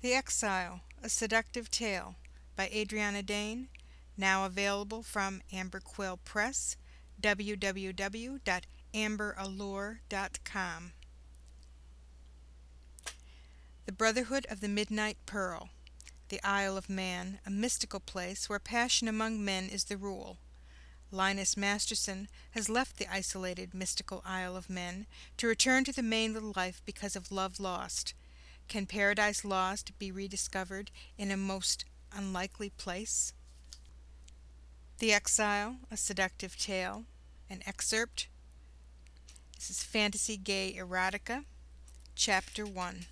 The Exile, A Seductive Tale by Adriana Dane, now available from Amber Quill Press, www.amberallure.com. The Brotherhood of the Midnight Pearl. The Isle of Man, a mystical place where passion among men is the rule. Linus Masterson has left the isolated, mystical Isle of Men to return to the mainland life because of love lost. Can Paradise Lost be rediscovered in a most unlikely place? The Exile, A Seductive Tale. An excerpt. This is Fantasy Gay Erotica, Chapter 1.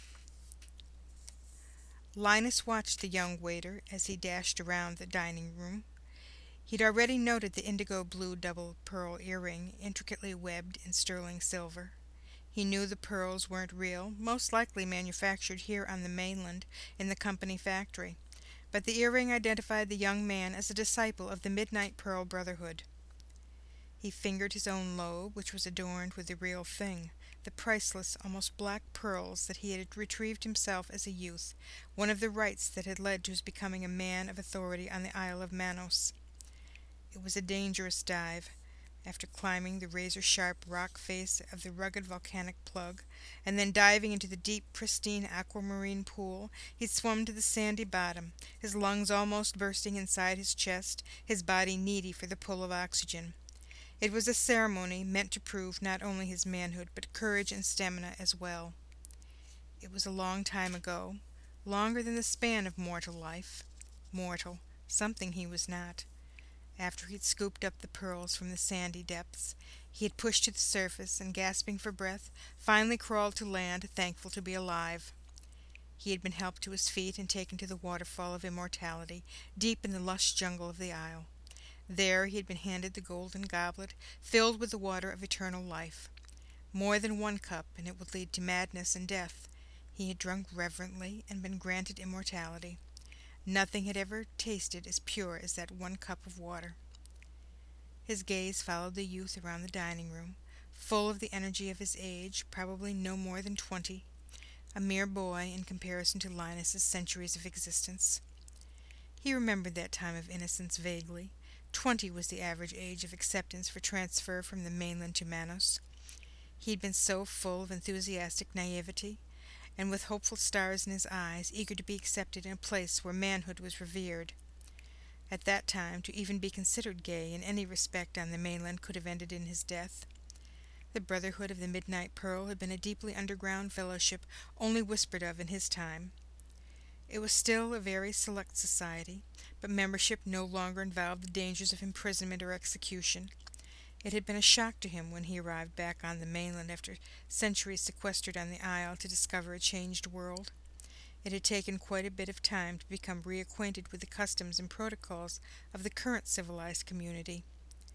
Linus watched the young waiter as he dashed around the dining room. He'd already noted the indigo-blue double-pearl earring intricately webbed in sterling silver. He knew the pearls weren't real, most likely manufactured here on the mainland in the company factory, but the earring identified the young man as a disciple of the Midnight Pearl Brotherhood. He fingered his own lobe, which was adorned with the real thing, the priceless, almost black pearls that he had retrieved himself as a youth, one of the rites that had led to his becoming a man of authority on the Isle of Manos. It was a dangerous dive. After climbing the razor-sharp rock face of the rugged volcanic plug, and then diving into the deep, pristine aquamarine pool, he swum to the sandy bottom, his lungs almost bursting inside his chest, his body needy for the pull of oxygen. It was a ceremony meant to prove not only his manhood, but courage and stamina as well. It was a long time ago, longer than the span of mortal life. Mortal, something he was not. After he'd scooped up the pearls from the sandy depths, he had pushed to the surface and, gasping for breath, finally crawled to land, thankful to be alive. He had been helped to his feet and taken to the waterfall of immortality, deep in the lush jungle of the isle. There he had been handed the golden goblet, filled with the water of eternal life. More than one cup, and it would lead to madness and death. He had drunk reverently and been granted immortality. Nothing had ever tasted as pure as that one cup of water. His gaze followed the youth around the dining room, full of the energy of his age, probably no more than 20, a mere boy in comparison to Linus's centuries of existence. He remembered that time of innocence vaguely. 20 was the average age of acceptance for transfer from the mainland to Manos. He had been so full of enthusiastic naivety, and with hopeful stars in his eyes, eager to be accepted in a place where manhood was revered. At that time, to even be considered gay in any respect on the mainland could have ended in his death. The Brotherhood of the Midnight Pearl had been a deeply underground fellowship only whispered of in his time. It was still a very select society, but membership no longer involved the dangers of imprisonment or execution. It had been a shock to him when he arrived back on the mainland after centuries sequestered on the isle to discover a changed world. It had taken quite a bit of time to become reacquainted with the customs and protocols of the current civilized community.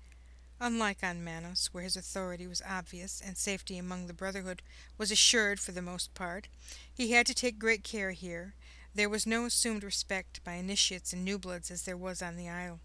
Unlike on Manos, where his authority was obvious and safety among the Brotherhood was assured for the most part, he had to take great care here. There was no assumed respect by initiates and newbloods as there was on the isle.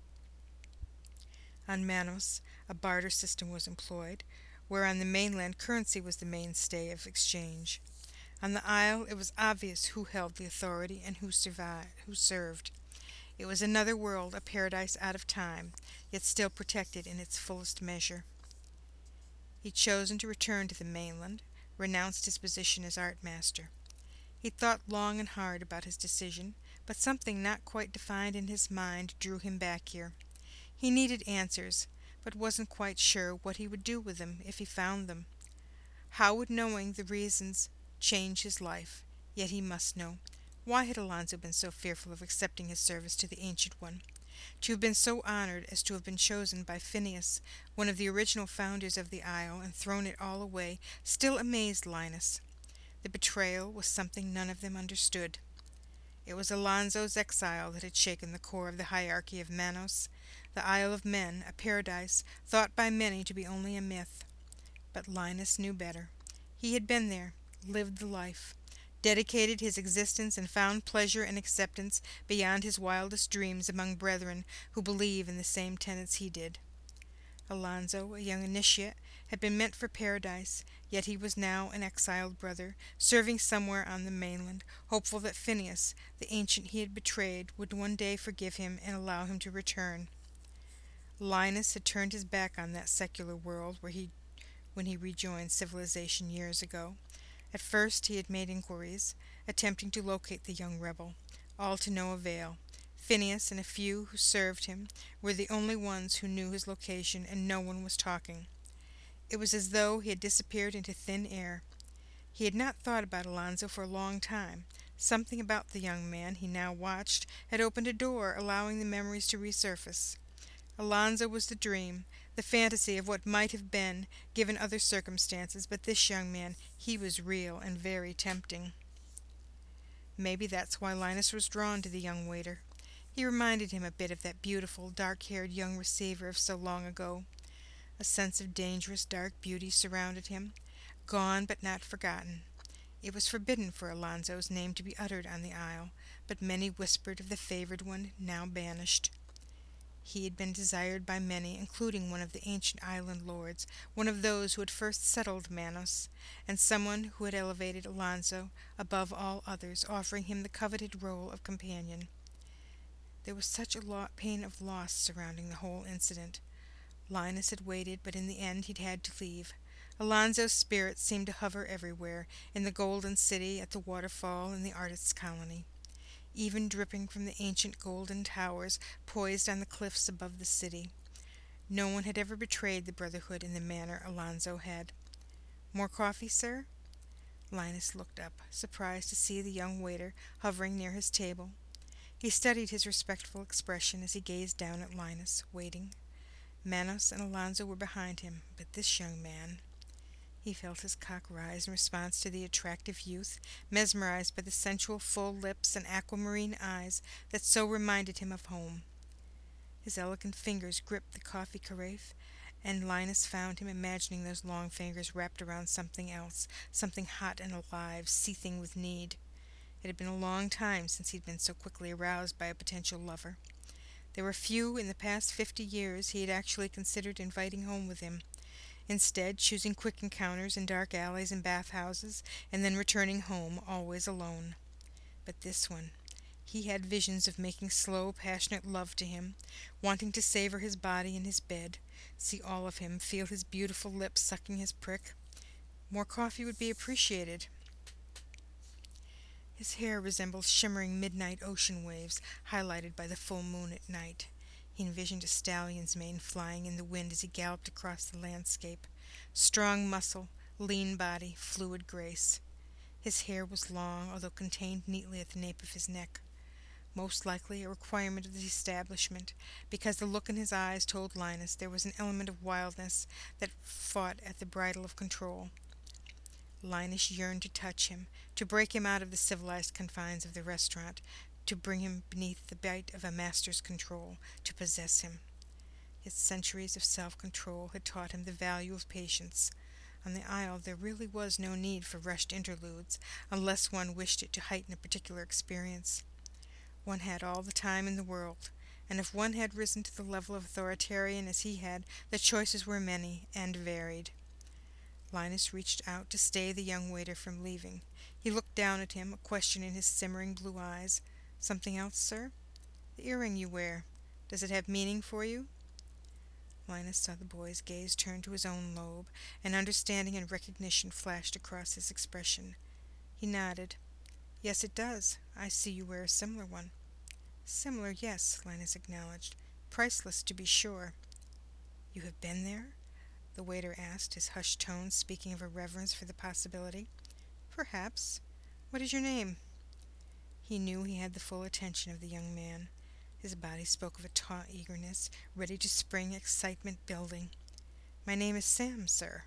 On Manos, a barter system was employed, where on the mainland currency was the mainstay of exchange. On the isle it was obvious who held the authority and who served. It was another world, a paradise out of time, yet still protected in its fullest measure. He'd chosen to return to the mainland, renounced his position as art master. He'd thought long and hard about his decision, but something not quite defined in his mind drew him back here. He needed answers, but wasn't quite sure what he would do with them if he found them. How would knowing the reasons change his life? Yet he must know. Why had Alonzo been so fearful of accepting his service to the Ancient One? To have been so honored as to have been chosen by Phineas, one of the original founders of the isle, and thrown it all away, still amazed Linus. The betrayal was something none of them understood. It was Alonzo's exile that had shaken the core of the hierarchy of Manos, the Isle of Men, a paradise thought by many to be only a myth. But Linus knew better. He had been there, lived the life, dedicated his existence and found pleasure and acceptance beyond his wildest dreams among brethren who believe in the same tenets he did. Alonzo, a young initiate, had been meant for paradise, Yet he was now an exiled brother, serving somewhere on the mainland, hopeful that Phineas, the ancient he had betrayed, would one day forgive him and allow him to return. Linus had turned his back on that secular world when he rejoined civilization years ago. At first he had made inquiries, attempting to locate the young rebel, all to no avail. Phineas and a few who served him were the only ones who knew his location, and no one was talking. It was as though he had disappeared into thin air. He had not thought about Alonzo for a long time. Something about the young man he now watched had opened a door allowing the memories to resurface. Alonzo was the dream, the fantasy of what might have been, given other circumstances, but this young man, he was real and very tempting. Maybe that's why Linus was drawn to the young waiter. He reminded him a bit of that beautiful, dark-haired young receiver of so long ago. A sense of dangerous dark beauty surrounded him, gone but not forgotten. It was forbidden for Alonzo's name to be uttered on the isle, but many whispered of the favored one, now banished. He had been desired by many, including one of the ancient island lords, one of those who had first settled Manos, and someone who had elevated Alonzo above all others, offering him the coveted role of companion. There was such a pain of loss surrounding the whole incident. Linus had waited, but in the end he'd had to leave. Alonzo's spirit seemed to hover everywhere, in the golden city, at the waterfall, in the artist's colony, even dripping from the ancient golden towers poised on the cliffs above the city. No one had ever betrayed the brotherhood in the manner Alonzo had. "More coffee, sir?" Linus looked up, surprised to see the young waiter hovering near his table. He studied his respectful expression as he gazed down at Linus, waiting. Manos and Alonzo were behind him, but this young man— He felt his cock rise in response to the attractive youth, mesmerized by the sensual full lips and aquamarine eyes that so reminded him of home. His elegant fingers gripped the coffee carafe, and Linus found him imagining those long fingers wrapped around something else, something hot and alive, seething with need. It had been a long time since he'd been so quickly aroused by a potential lover. There were few in the past 50 years he had actually considered inviting home with him, instead choosing quick encounters in dark alleys and bathhouses, and then returning home, always alone. But this one, he had visions of making slow, passionate love to him, wanting to savor his body in his bed, see all of him, feel his beautiful lips sucking his prick. More coffee would be appreciated. His hair resembled shimmering midnight ocean waves, highlighted by the full moon at night. He envisioned a stallion's mane flying in the wind as he galloped across the landscape. Strong muscle, lean body, fluid grace. His hair was long, although contained neatly at the nape of his neck. Most likely a requirement of the establishment, because the look in his eyes told Linus there was an element of wildness that fought at the bridle of control. Linus yearned to touch him, to break him out of the civilized confines of the restaurant, to bring him beneath the bite of a master's control, to possess him. His centuries of self-control had taught him the value of patience. On the isle there really was no need for rushed interludes, unless one wished it to heighten a particular experience. One had all the time in the world, and if one had risen to the level of authoritarian as he had, the choices were many and varied. Linus reached out to stay the young waiter from leaving. He looked down at him, a question in his simmering blue eyes. "Something else, sir? The earring you wear. Does it have meaning for you?" Linus saw the boy's gaze turn to his own lobe, and understanding and recognition flashed across his expression. He nodded. "Yes, it does. I see you wear a similar one." "Similar, yes," Linus acknowledged. "Priceless, to be sure." "You have been there?" the waiter asked, his hushed tones speaking of a reverence for the possibility. "Perhaps. What is your name?" He knew he had the full attention of the young man. His body spoke of a taut eagerness, ready to spring, excitement building. "My name is Sam, sir."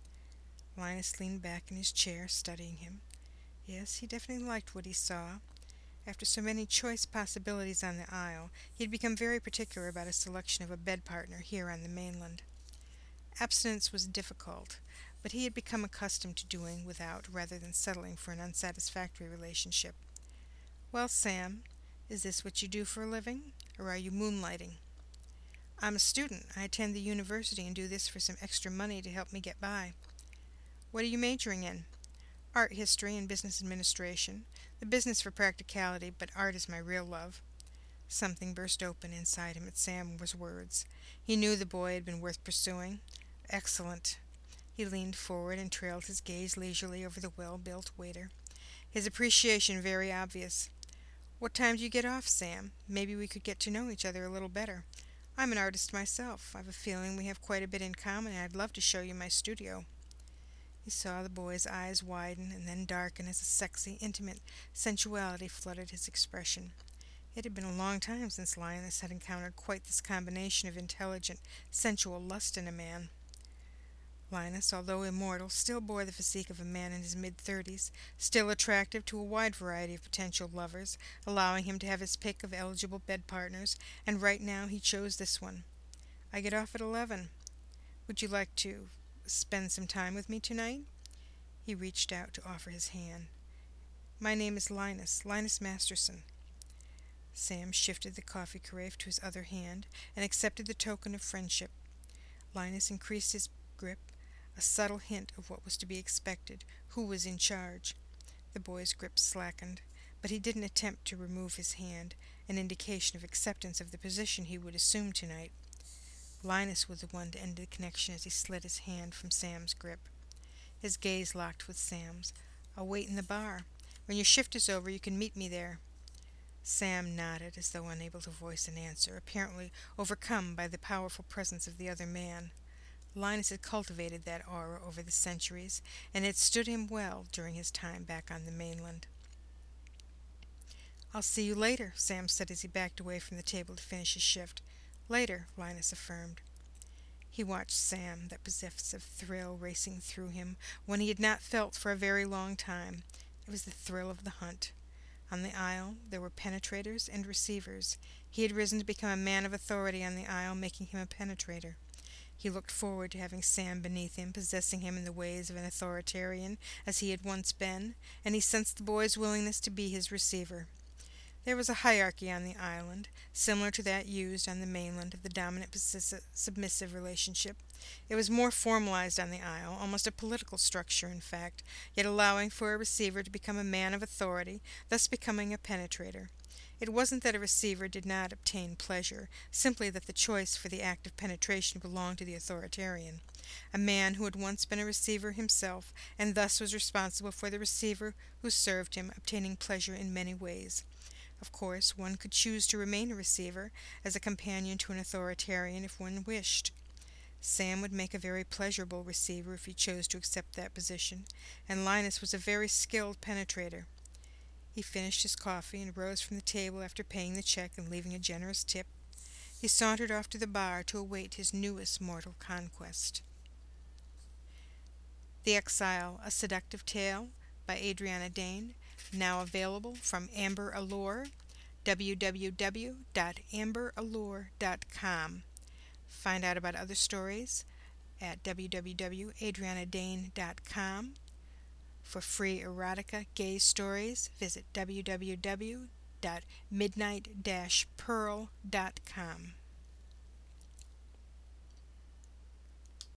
Linus leaned back in his chair, studying him. Yes, he definitely liked what he saw. After so many choice possibilities on the isle, he had become very particular about his selection of a bed partner here on the mainland. Abstinence was difficult, but he had become accustomed to doing without rather than settling for an unsatisfactory relationship. "Well, Sam, is this what you do for a living, or are you moonlighting?" "I'm a student. I attend the university and do this for some extra money to help me get by." What are you majoring in? Art history and business administration. The business for practicality, but art is my real love. Something burst open inside him at Sam's words. He knew the boy had been worth pursuing. Excellent. He leaned forward and trailed his gaze leisurely over the well-built waiter, his appreciation very obvious. What time do you get off, Sam? Maybe we could get to know each other a little better. I'm an artist myself. I've a feeling we have quite a bit in common, and I'd love to show you my studio. He saw the boy's eyes widen and then darken as a sexy, intimate sensuality flooded his expression. It had been a long time since Linus had encountered quite this combination of intelligent, sensual lust in a man. Linus, although immortal, still bore the physique of a man in his mid-30s, still attractive to a wide variety of potential lovers, allowing him to have his pick of eligible bed partners, and right now he chose this one. I get off at 11. Would you like to spend some time with me tonight? He reached out to offer his hand. My name is Linus Masterson. Sam shifted the coffee carafe to his other hand and accepted the token of friendship. Linus increased his grip, a subtle hint of what was to be expected, who was in charge. The boy's grip slackened, but he didn't attempt to remove his hand, an indication of acceptance of the position he would assume tonight. Linus was the one to end the connection as he slid his hand from Sam's grip. His gaze locked with Sam's. I'll wait in the bar. When your shift is over, you can meet me there. Sam nodded as though unable to voice an answer, apparently overcome by the powerful presence of the other man. Linus had cultivated that aura over the centuries, and had stood him well during his time back on the mainland. I'll see you later, Sam said as he backed away from the table to finish his shift. Later, Linus affirmed. He watched Sam, that possessive thrill racing through him, one he had not felt for a very long time. It was the thrill of the hunt. On the isle there were penetrators and receivers. He had risen to become a man of authority on the isle, making him a penetrator. He looked forward to having Sam beneath him, possessing him in the ways of an authoritarian, as he had once been, and he sensed the boy's willingness to be his receiver. There was a hierarchy on the island, similar to that used on the mainland of the dominant-submissive relationship. It was more formalized on the isle, almost a political structure, in fact, yet allowing for a receiver to become a man of authority, thus becoming a penetrator. It wasn't that a receiver did not obtain pleasure, simply that the choice for the act of penetration belonged to the authoritarian, a man who had once been a receiver himself, and thus was responsible for the receiver who served him, obtaining pleasure in many ways. Of course, one could choose to remain a receiver, as a companion to an authoritarian if one wished. Sam would make a very pleasurable receiver if he chose to accept that position, and Linus was a very skilled penetrator. He finished his coffee and rose from the table after paying the check and leaving a generous tip. He sauntered off to the bar to await his newest mortal conquest. The Exile, A Seductive Tale by Adriana Dane, now available from Amber Allure, www.amberallure.com. Find out about other stories at www.adrianadane.com. For free erotica gay stories, visit www.midnight-pearl.com.